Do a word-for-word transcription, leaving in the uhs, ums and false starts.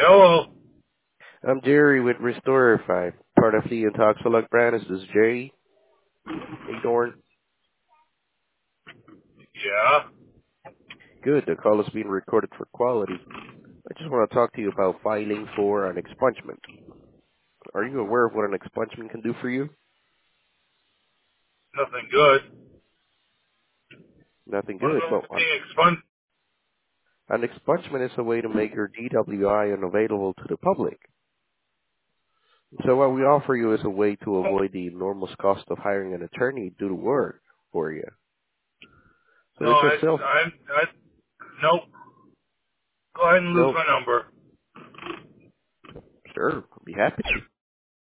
Hello. I'm Jerry with Restorer five, part of the Intoxilog brand. Is this Jerry? Hey, Dorn. Yeah. Good. The call is being recorded for quality. I just want to talk to you about filing for an expungement. Are you aware of what an expungement can do for you? Nothing good. Nothing What good. about Well, an being expunged? an expungement is a way to make your D W I unavailable to the public. So what we offer you is a way to avoid the enormous cost of hiring an attorney to do the work for you. So No, it's I, a self. I, I, nope. Go ahead and lose No, my number. sure. I'll be happy to.